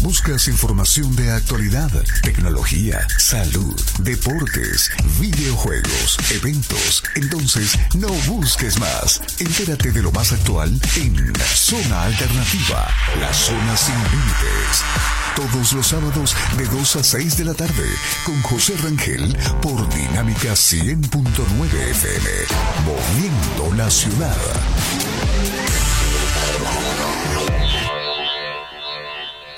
¿Buscas información de actualidad, tecnología, salud, deportes, videojuegos, eventos? Entonces, no busques más. Entérate de lo más actual en Zona Alternativa, la zona sin límites. Todos los sábados de 2 a 6 de la tarde con José Rangel por Dinámica 100.9 FM. Moviendo la ciudad.